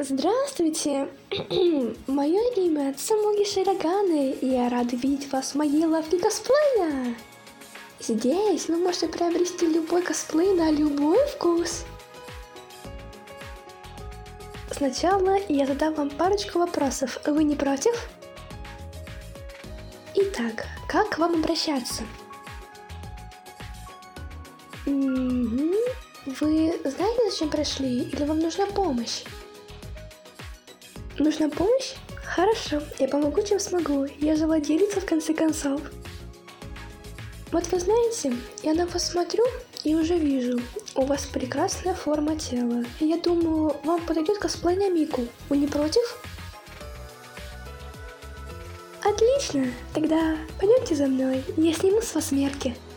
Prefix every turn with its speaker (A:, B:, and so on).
A: Здравствуйте! Мое имя Цамуги Широганы, и я рада видеть вас в моей лавке косплея! Здесь вы можете приобрести любой косплей на любой вкус. Сначала я задам вам парочку вопросов, вы не против? Итак, как к вам обращаться? Вы знаете, зачем пришли, или вам нужна помощь? Нужна помощь? Хорошо, я помогу, чем смогу. Я же владелица, в конце концов. Вот вы знаете, я на вас смотрю и уже вижу, у вас прекрасная форма тела. Я думаю, вам подойдет косплей на Мику. Вы не против? Отлично, тогда пойдемте за мной, я сниму с вас мерки.